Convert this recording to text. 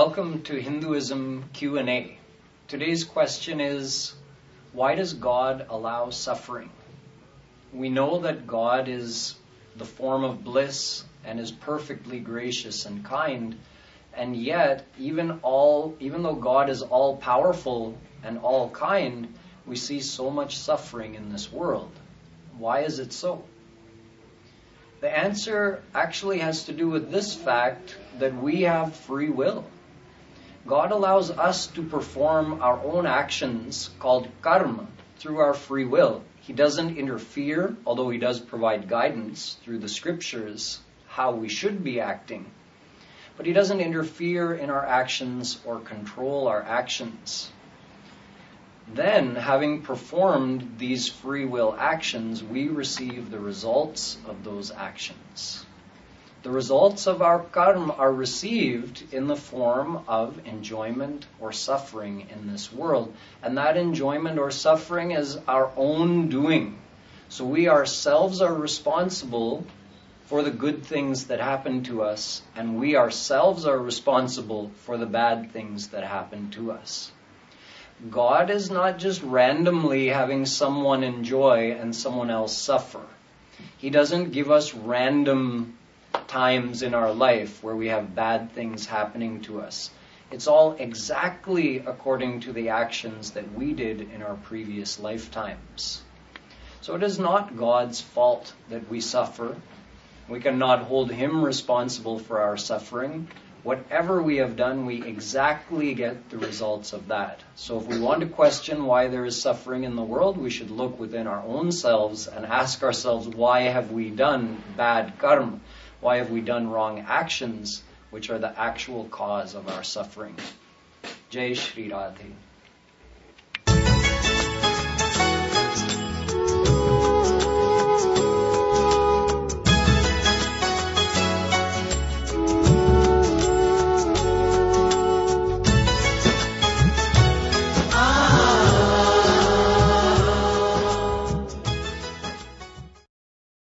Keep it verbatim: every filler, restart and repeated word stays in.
Welcome to Hinduism Q and A. Today's question is, why does God allow suffering? We know that God is the form of bliss and is perfectly gracious and kind, and yet even all even though God is all powerful and all kind, we see so much suffering in this world. Why is it so? The answer actually has to do with this fact that we have free will. God allows us to perform our own actions called karma through our free will. He doesn't interfere, although He does provide guidance through the scriptures how we should be acting. But He doesn't interfere in our actions or control our actions. Then, having performed these free will actions, we receive the results of those actions. The results of our karma are received in the form of enjoyment or suffering in this world. And that enjoyment or suffering is our own doing. So we ourselves are responsible for the good things that happen to us, and we ourselves are responsible for the bad things that happen to us. God is not just randomly having someone enjoy and someone else suffer. He doesn't give us random times in our life where we have bad things happening to us. It's all exactly according to the actions that we did in our previous lifetimes. So it is not God's fault that we suffer. We cannot hold Him responsible for our suffering. Whatever we have done, we exactly get the results of that. So if we want to question why there is suffering in the world, we should look within our own selves and ask ourselves, why have we done bad karma? Why have we done wrong actions, which are the actual cause of our suffering? Jai Shri Radhe.